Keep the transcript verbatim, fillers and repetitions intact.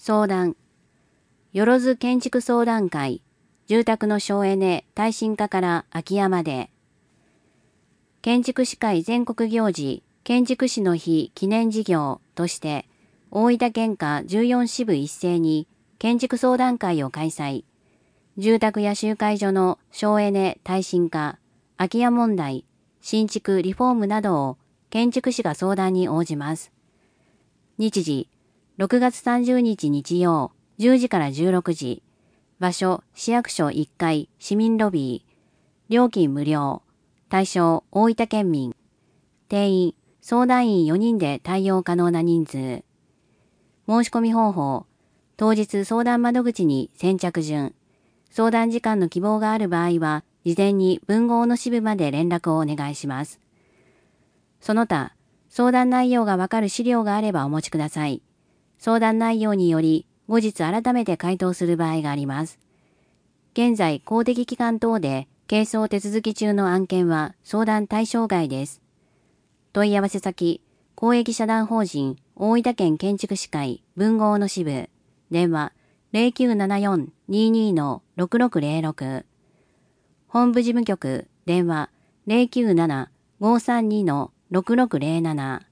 相談。よろず建築相談会、住宅の省エネ耐震化から空き家まで。建築士会全国行事、建築士の日記念事業として、大分県下じゅうよん支部一斉に建築相談会を開催。住宅や集会所の省エネ耐震化、空き家問題、新築リフォームなどを建築士が相談に応じます。日時、ろくがつさんじゅうにち日曜、じゅうじからじゅうろくじ。場所、市役所いっかい、市民ロビー。料金無料。対象、大分県民。定員、相談員よにんで対応可能な人数。申し込み方法。当日相談窓口に先着順。相談時間の希望がある場合は、事前に分号の支部まで連絡をお願いします。その他、相談内容がわかる資料があればお持ちください。相談内容により、後日改めて回答する場合があります。現在、公的機関等で、係争手続き中の案件は相談対象外です。問い合わせ先、公益社団法人大分県建築士会分号の支部、電話 ゼロきゅうななよん にーにー ろくろくゼロろく、本部事務局、電話 ゼロきゅうなな ごーさんにー ろくろくゼロなな。